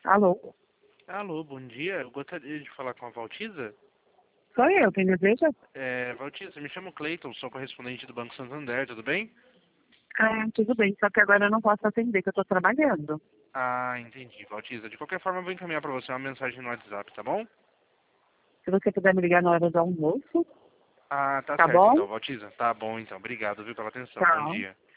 Alô? Alô, bom dia. Eu gostaria de falar com a Valtiza. Sou eu, quem deseja? Valtiza, me chamo Cleiton, sou correspondente do Banco Santander, tudo bem? Ah, tudo bem, só que agora eu não posso atender, que eu tô trabalhando. Ah, entendi, Valtiza. De qualquer forma, eu vou encaminhar para você uma mensagem no WhatsApp, tá bom? Se você puder me ligar na hora do almoço, Ah, tá tá certo bom? então, Valtiza. Tá bom então. Obrigado, viu, pela atenção. Bom Tchau. dia.